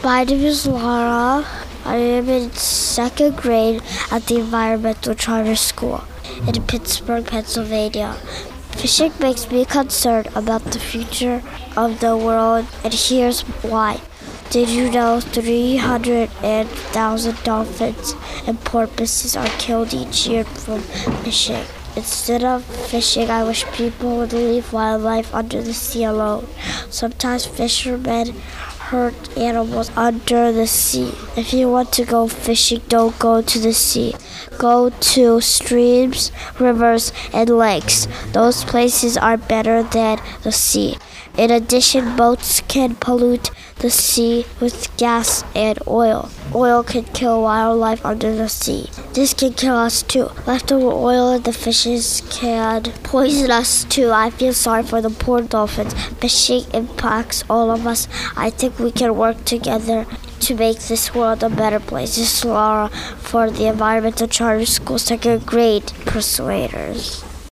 My name is Laura. I am in second grade at the Environmental Charter School in Pittsburgh, Pennsylvania. Fishing makes me concerned about the future of the world, and here's why. Did you know 300,000 dolphins and porpoises are killed each year from fishing? Instead of fishing, I wish people would leave wildlife under the sea alone. Sometimes fishermen hurt animals under the sea. If you want to go fishing, don't go to the sea. Go to streams, rivers, and lakes. Those places are better than the sea. In addition, boats can pollute the sea with gas and oil. Oil can kill wildlife under the sea. This can kill us too. Leftover oil in the fishes can poison us too. I feel sorry for the poor dolphins. Fishing impacts all of us. I think we can work together to make this world a better place. This is Laura for the Environmental Charter School, second grade Persuaders.